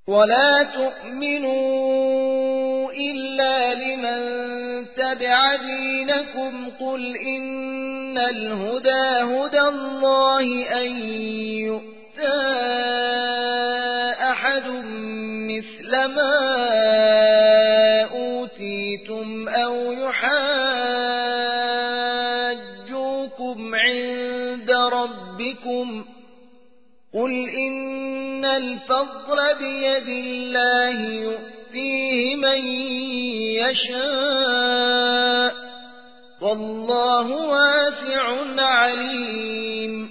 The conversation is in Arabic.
ولا تؤمنوا إلا لمن تبع دينكم قل إن الهدى هدى الله أن يؤتى أحد مثل ما أوتيتم أو يحاجوكم عند ربكم قل إن الفضل بيد الله يؤتيه من يشاء والله واسع عليم